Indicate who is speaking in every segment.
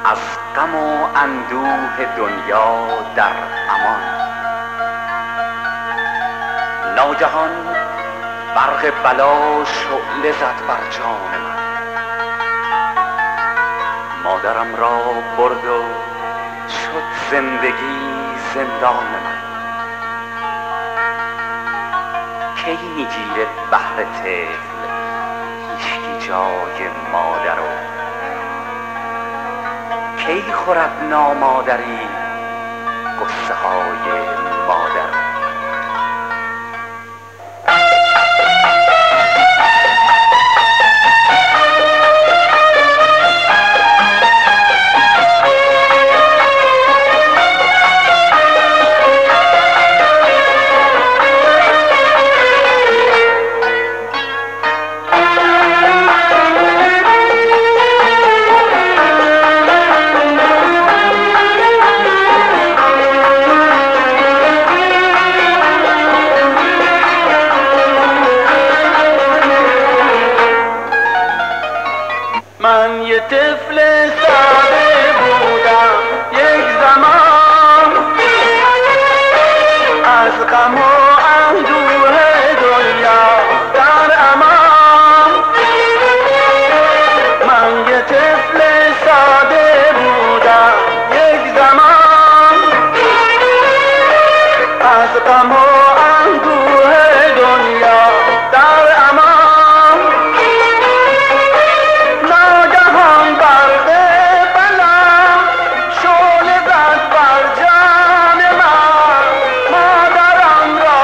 Speaker 1: از غم و اندوه دنیا در امان. ناگهان برق بلا شعله زد بر جان من، مادرم را برد و شد زندگی زندان من. کی میگیرد بهر طفل هیچکی جای مادر و کی خورد نامادری قصه های مادر.
Speaker 2: من یه طفل ساده بودم یک زمان، از غم و اندوه دنیا در امان. من یه طفل ساده بودم یک زمان، از غم و اندوه دنیا در امان. مادرم را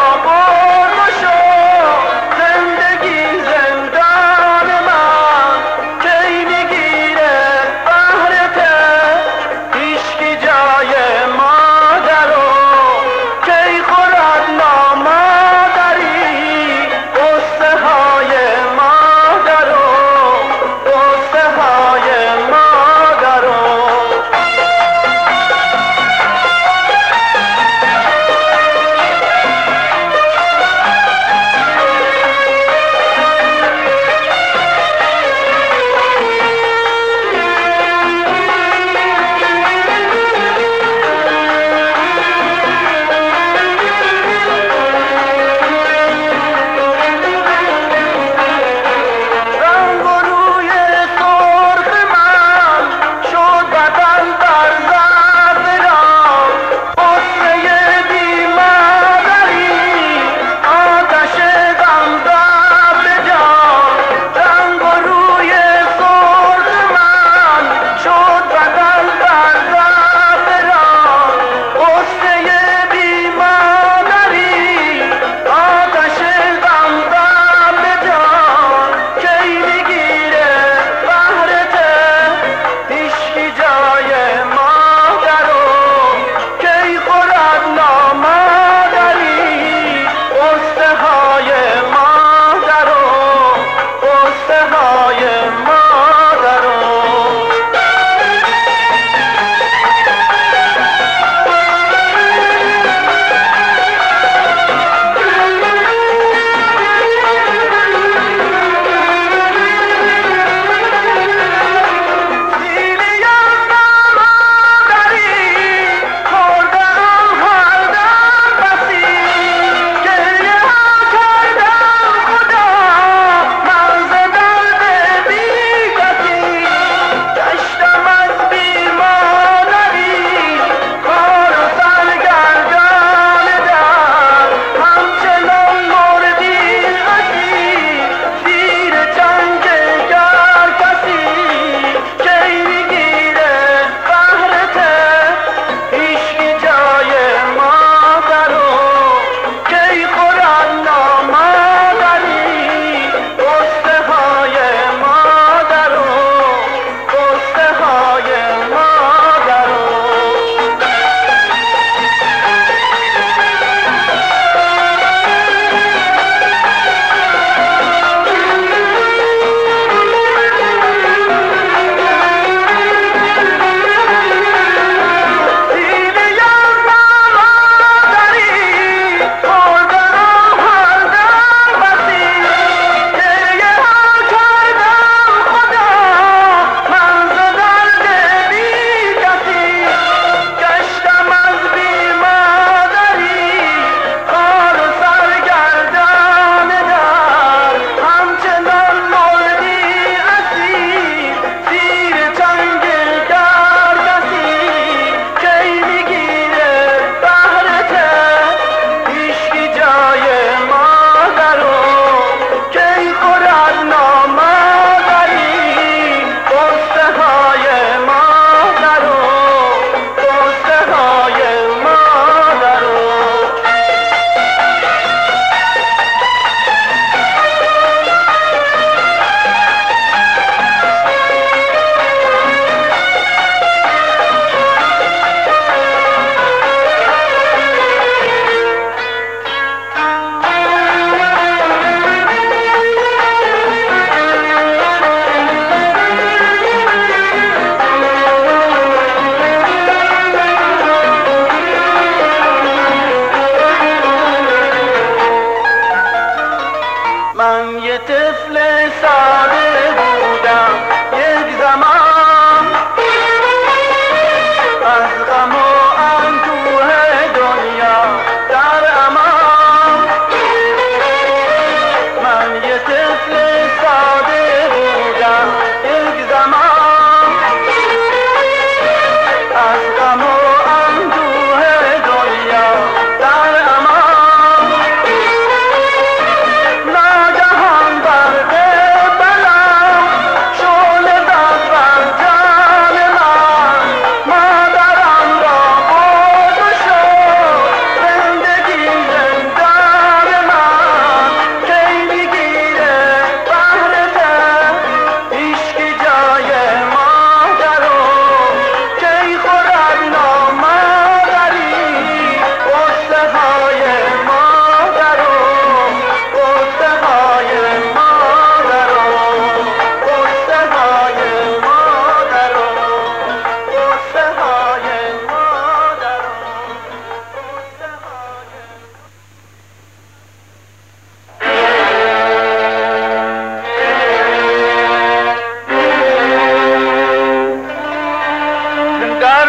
Speaker 2: در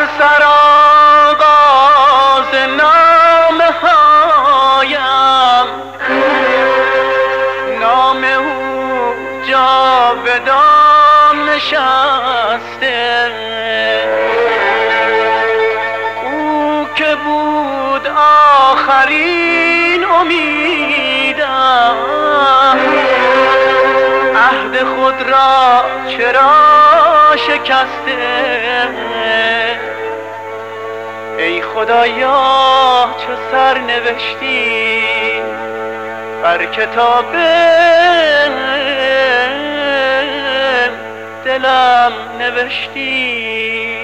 Speaker 2: سرآغاز نامه هایم نام او جاودان نشسته، او که بود آخرین امیدم، عهد خود را چرا شکسته؟ ای خدایا چه سر نوشتی بر کتاب دلم نوشتی.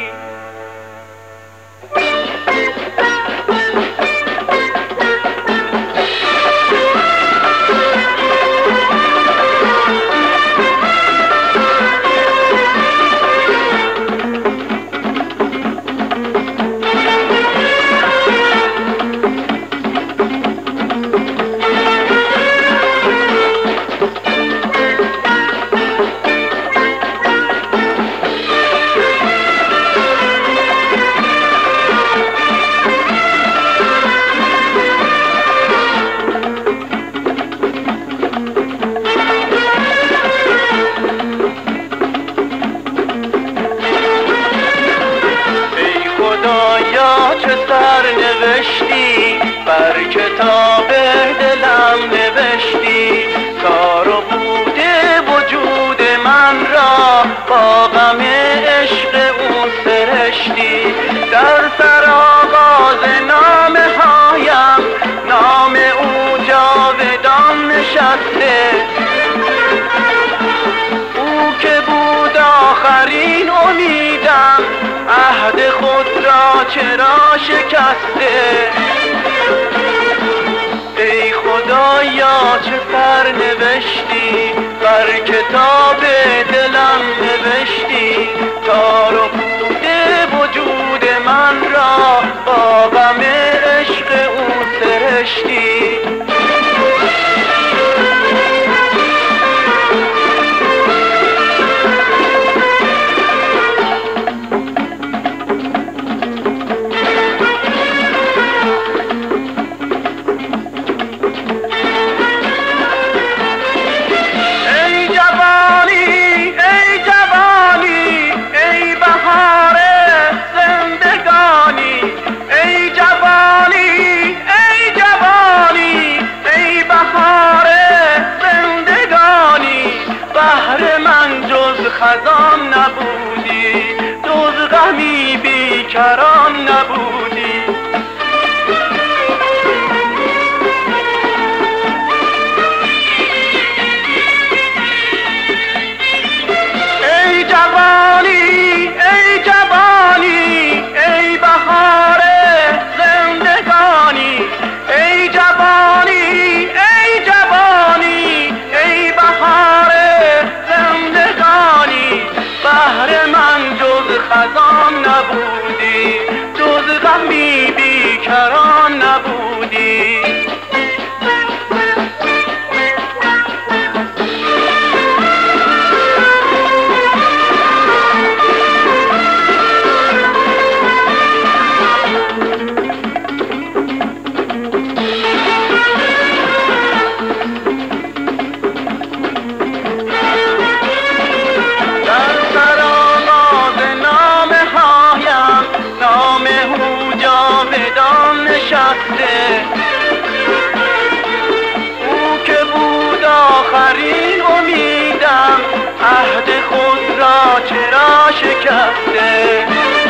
Speaker 2: بر کتاب دلم نوشتی، کار و بوده وجود من را با غم عشق او سرشتی. در سرآغاز نامه هایم نام او جاودان نشسته، او که بود آخرین امیدم، عهد خود را چرا شکسته؟ ای خدایا چه سر نوشتی بر کتاب دلم نوشتی، تار و پود وجود من را با غم عشق او سرشتی. خزان نبودی جز غمی بیکران نبودی. ای جوانی ای جوانی ای بهار زندگانی، ای جوانی ای جوانی ای بهار زندگانی، بهر من جز خزان نبودی جز غمی بیکران نبودی. او که بود آخرین امیدم، عهد خود را چرا شکسته؟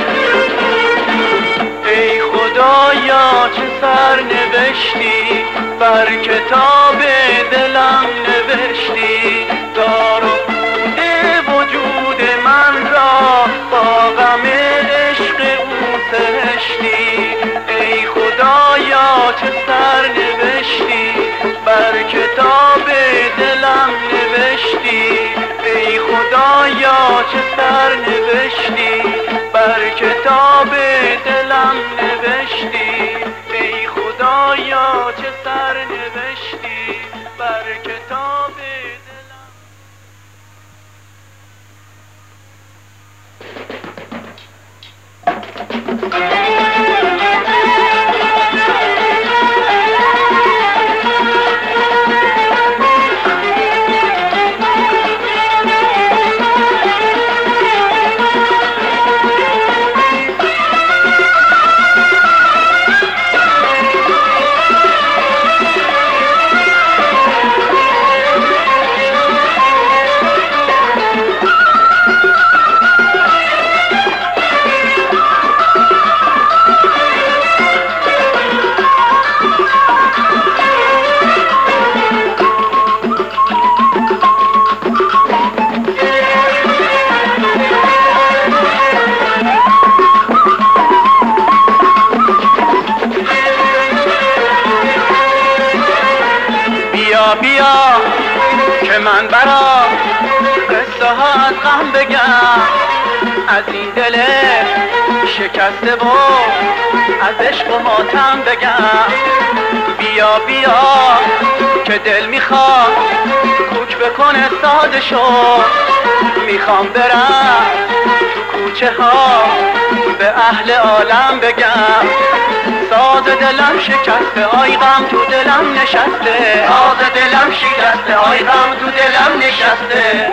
Speaker 2: ای خدایا چه سر نوشتی بر کتاب دلم نوشتی، دار و بود وجود من را با غم عشق او سرشتی. ای خدایا چه سر نوشتی بر کتاب دلم نوشتی، ای خدایا چه سر نوشتی بر کتاب دلم نوشتی، ای خدایا چه سر نوشتی بر کتاب دلم. از این دل شکسته و از عشق و ماتم بگم. بیا بیا که دل میخواد کوچ بکنه سازشو، میخوام برم تو کوچه ها به اهل عالم بگم. ساز دلم شکسته آی غم تو دلم نشسته، ساز دلم شکسته آی غم تو دلم نشسته.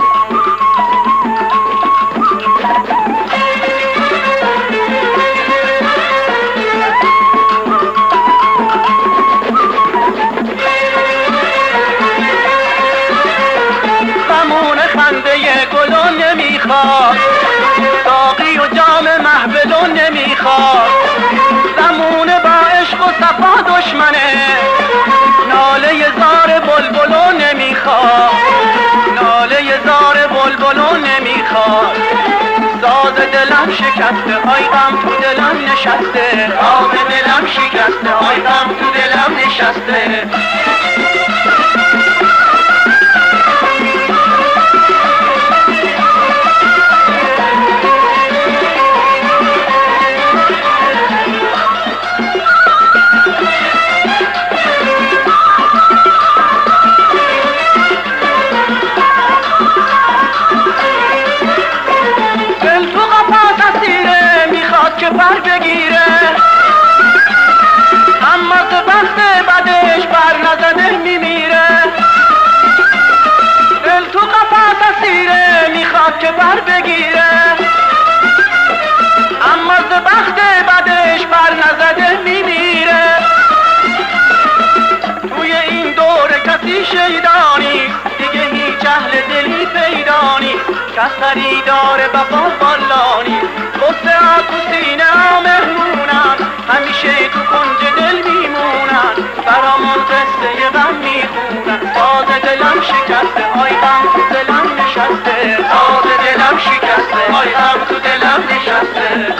Speaker 2: غمون خنده گلون نمیخواد، ساقی و جام محبلون نمیخواد. زمونه با عشق و صفا دشمنه، ناله زار بلبلون نمیخواد، ناله زار بلبلون نمیخواد. ساز دلم شکسته آی غم تو دلم نشسته، ساز دلم شکسته آی غم تو دلم نشسته. که پر بگیره اما تو بخت بدش بر نزده میمیره. دل تو قفس اسیره میخواد که پر بگیره اما تو بخت بدش بر نزده میمیره. توی این دور کسی شیدانی دیگه هیچ اهل دلی پیدانی، کس خریدار وفا بالانی. قصه ها تو سینه ها مهمونن، همیشه تو کنج دل میمونن، برامون قصه غم میخونن. ساز دلم شکسته آی غم تو دلم نشسته، ساز دلم شکسته آی غم تو دلم نشسته.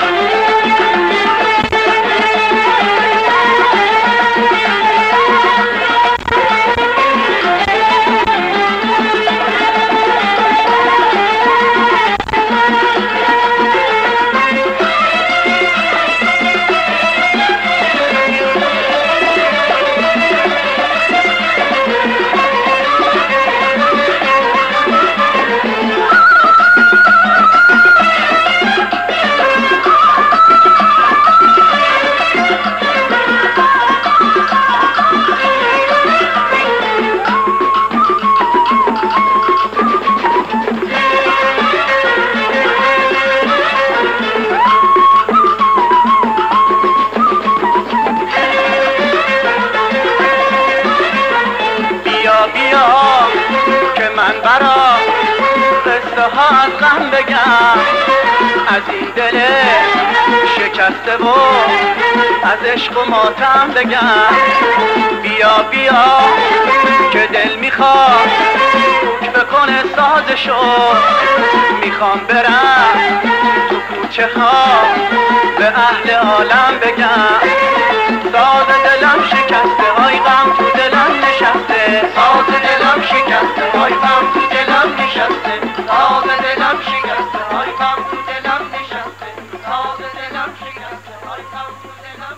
Speaker 2: برا قصه ها از غم بگم، از این دل شکسته و از عشق و ماتم بگم. بیا بیا که دل میخواد کوچ بکنه سازشو، میخوام برم تو کوچه ها به اهل عالم بگم. ساز دلم شکسته آی غم تو دلم نشسته، ساز دلم شکسته آی غم تو دلم نشسته، ساز دلم شکسته آی غم تو دلم نشسته، ساز دلم شکسته آی غم تو دلم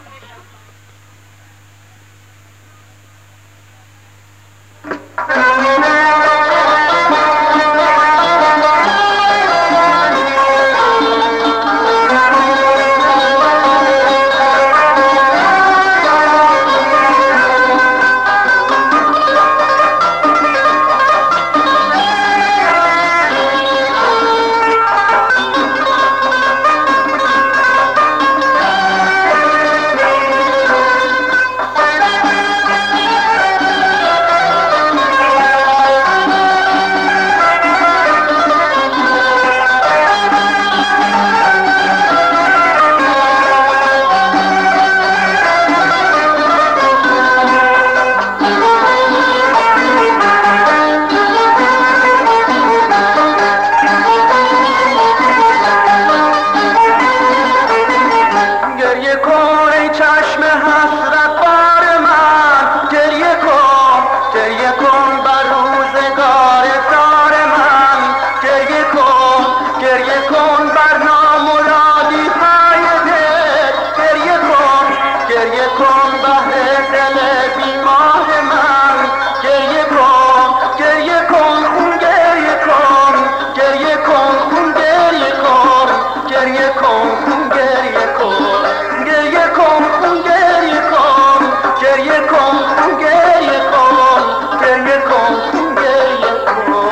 Speaker 2: گریه کن خون گریه کن گریه کن خون گریه کن گریه کن خون گریه کن گریه کن خون گریه کن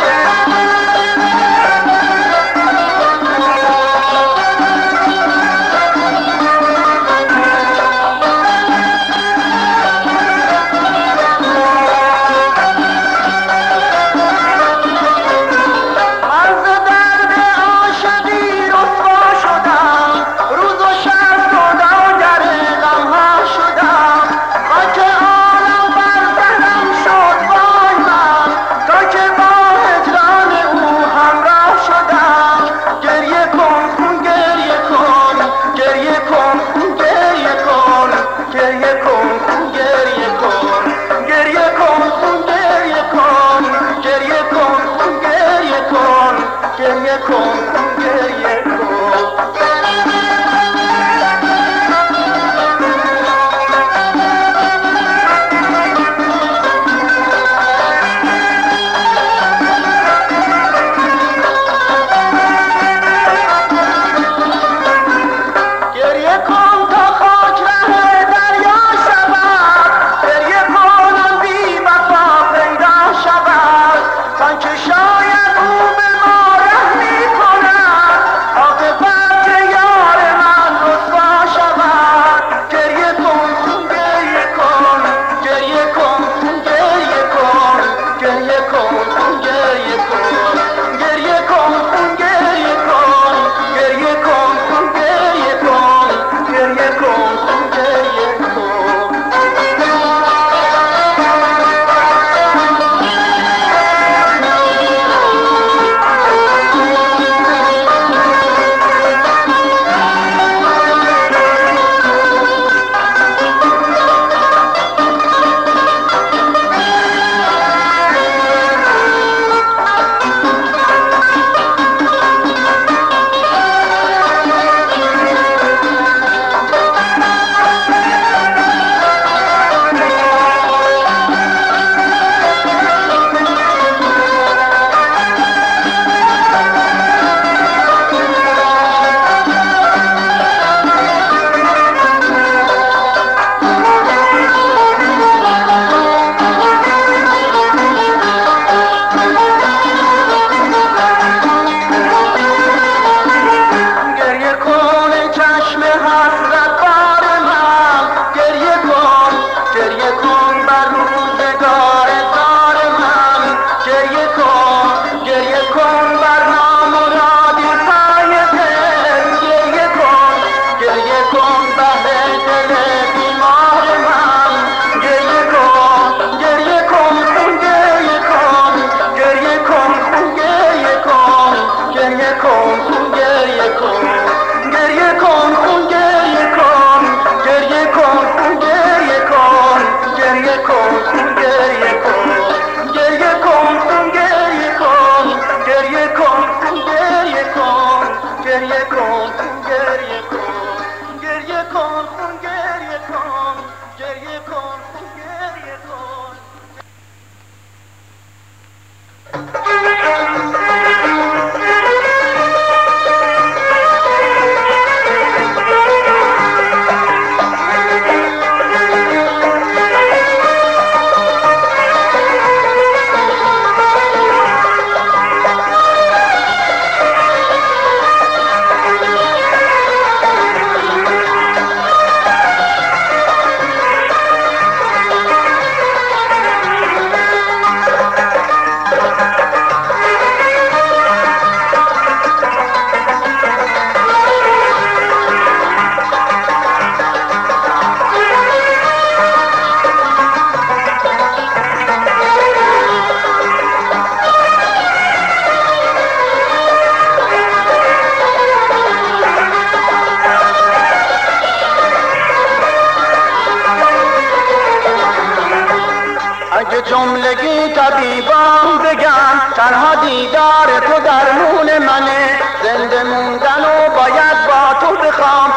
Speaker 3: جملگی طبیبان بگن تنها دیدار تو درمون منه، زنده موندن و باید با تو بخوام،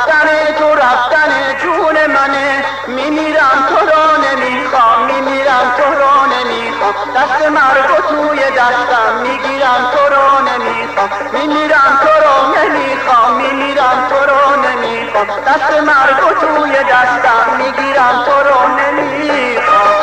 Speaker 3: رفتن جون منه، میمیرم تو رو نمیخوام، میمیرم تو رو نمیخوام، دست مرگ توی دستم میگیرم تو رو نمیخوام، میمیرم تو رو نمیخوام. نمیخوام، دست مرگ توی دستم میگیرم، تو رو نمیخوام.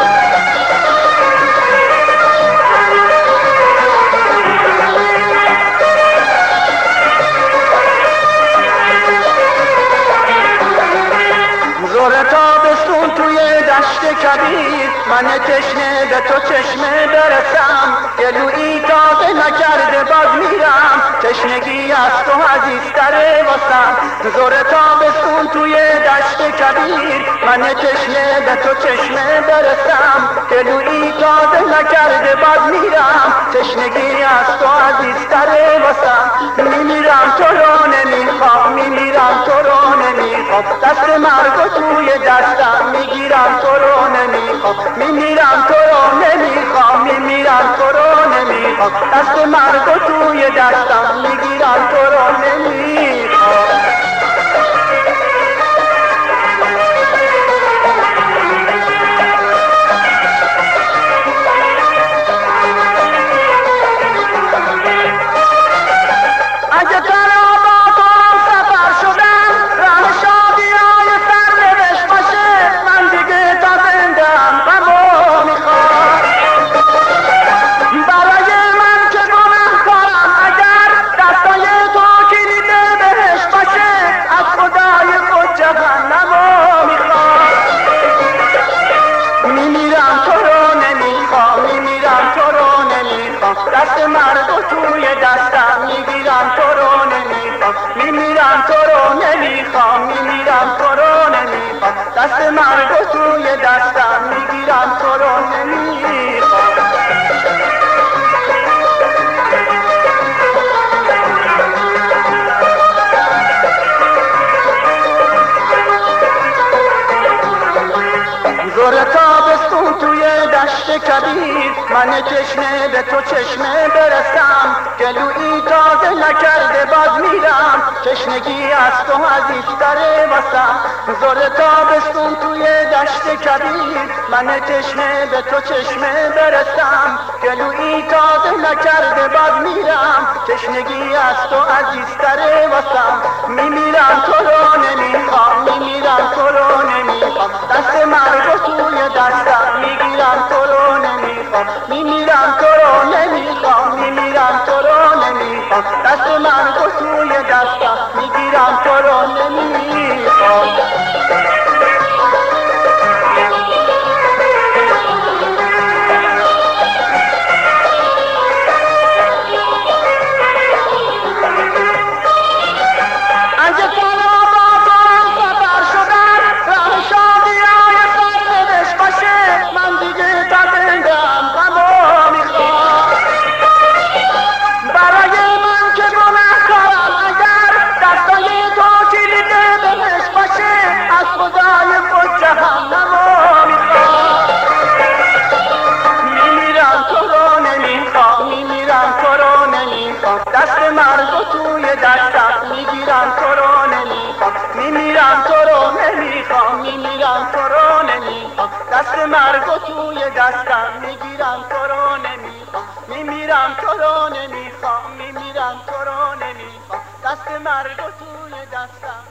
Speaker 3: زور تابستون توی دشت کبیر، من تشنه به تو چشمه برسم، گلویی تازه نکرده باز میرم، تشنگی از تو عزیزتره واسم. زور تابستون توی دشت کبیر، من تشنه به تو چشمه برسم، گلویی تازه نکرده باز میرم، تشنگی از تو عزیزتره واسم. میمیرم تو رو نمیخوام، میمیرم تو رو نمیخوام، دست مرگ توی دستم میگیرم، تو رو نمیخوام، میمیرم تو رو نمیخوام، میمیرم تو رو نمیخوام، دست مرگ توی دستم میگیرم، تو رو نمیخوام. اگه تنها با تو سفر شدم، راه شادیای سرنوشت باشه، من دیگه تا زنده‌ام غمو میخوام. برای من که گناهکارم، اگر دستای تو کلید بهشت باشه، از خدای خود جهنمو میخوام. میمیرم تو رو نمیخوام، میمیرم تو رو نمیخوام، دست مرگ توی دستم میگیرم، تو رو نمیخوام، میمیرم تو رو نمیخوام، میمیرم تو رو نمیخوام، دست مرگ توی دستم میگیرم، تو رو نمیخوام. زور تابستون توی دشت کبیر، من تشنه به تو چشمه برسم، گلویی تازه نکرده باز میرم، تشنگی از تو عزیزتره واسم. زور تابستون توی دشت کبیر، من تشنه به تو چشمه برسم، گلویی تازه نکرده باز میرم، تشنگی از تو عزیزتره واسم. میمیرم تو رو نمیخوام، میمیرم تو رو نمیخوام، دست مرگ توی دستم میگیرم، تو رو نمیخوام، میمیرم تو رو نمیخوام، میمیرم تو رو نمیخوام، دست مرگ توی دستم میگیرم، تو رو نمیخوام. اگه تنها با تو سفر شدم، راه شادیای سرنوشت باشه، من دیگه تا زنده‌ام غمو میخوام. برای من که گناهکارم، اگر دستای تو کلید بهشت باشه، از خدای خود جهنمو میخوام. میمیرم تو رو نمیخوام، میمیرم تو رو نمیخوام، دست مرگ توی دستم میگیرم، تو رو نمیخوام، میمیرم تو رو نمیخوام، میمیرم تو رو نمیخوام، دست مرگ توی دستم میگیرم، تو رو نمیخوام، میمیرم تو رو نمیخوام، میمیرم تو رو نمیخوام، دست مرگ توی دستم.